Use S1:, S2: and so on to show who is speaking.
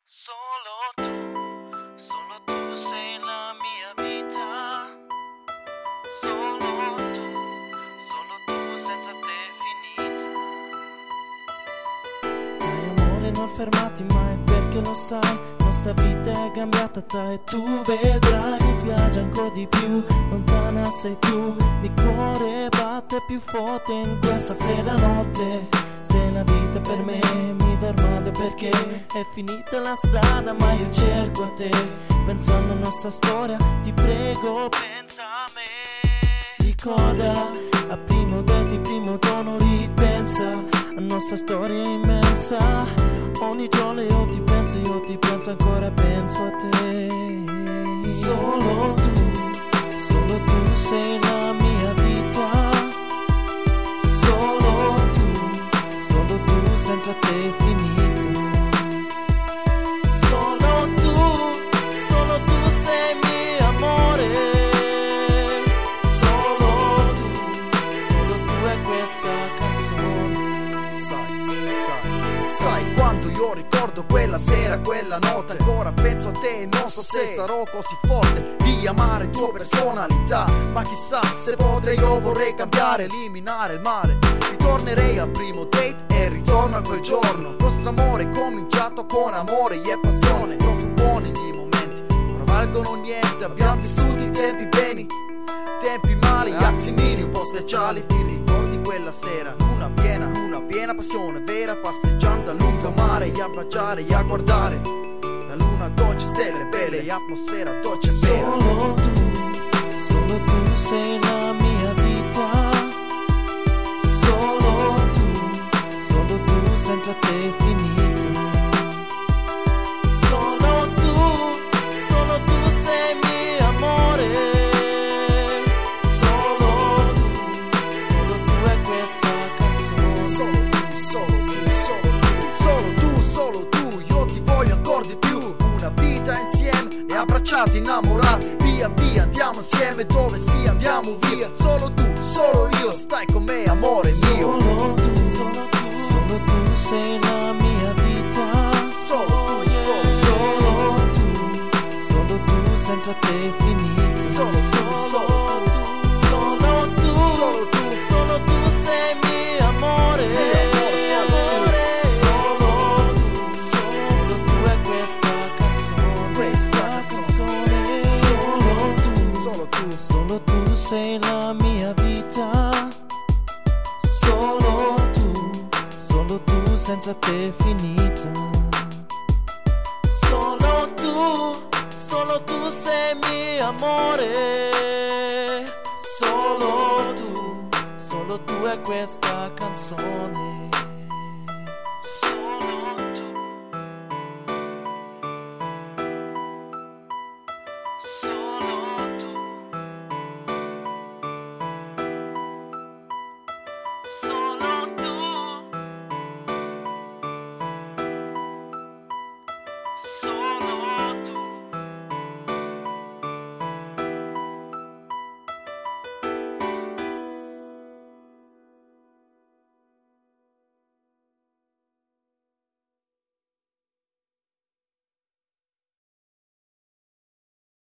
S1: Solo tu sei la mia vita. Solo tu senza te finita.
S2: Dai amore, non fermati mai, perché lo sai, nostra vita è cambiata tra e tu vedrai. Mi piace ancora di più, lontana sei tu. Il cuore batte più forte in questa fredda notte. Se la vita per me mi dà armadio perché è finita la strada, ma io cerco a te. Pensando alla nostra storia, ti prego,
S1: Pensa a me.
S2: ricorda a primo dente, primo tono, ripensa a nostra storia immensa. Ogni giorno io ti penso ancora, penso a te. Solo tu sei la mia vita. Solo tu senza te finita. Solo tu sei mio amore. Solo tu è questa canzone.
S3: Sai quando io ricordo quella sera, quella notte, ancora penso a te e non so se sarò così forte di amare tua personalità. Ma chissà se potrei, io vorrei cambiare, eliminare il male. Ritornerei al primo date e ritorno a quel giorno. Il nostro amore è cominciato con amore e passione. Troppo buoni gli momenti, ora valgono niente. Abbiamo vissuto i tempi beni, tempi mali, attimini un po' speciali. Ti ricordi quella sera? Una piena passione vera, passeggiando a lungomare e a baciare e a guardare la luna dolce, stelle belle e atmosfera dolce e vera.
S2: Solo tu sei la mia vita. Solo tu senza te finita. Solo tu sei mio amore. Solo tu è questa canzone.
S3: Solo tu, io ti voglio ancora di più. Una vita insieme e abbracciati, innamorati. Via via andiamo insieme, dove sia andiamo via. Solo tu, solo io, stai con me amore mio.
S2: Solo tu sei la mia vita. Solo tu senza te finita. Solo tu sei mio amore. Solo tu è questa canzone. Solo tu sei la mia vita. Solo tu senza te finita. Solo tu sei mio amore. Solo tu è questa canzone.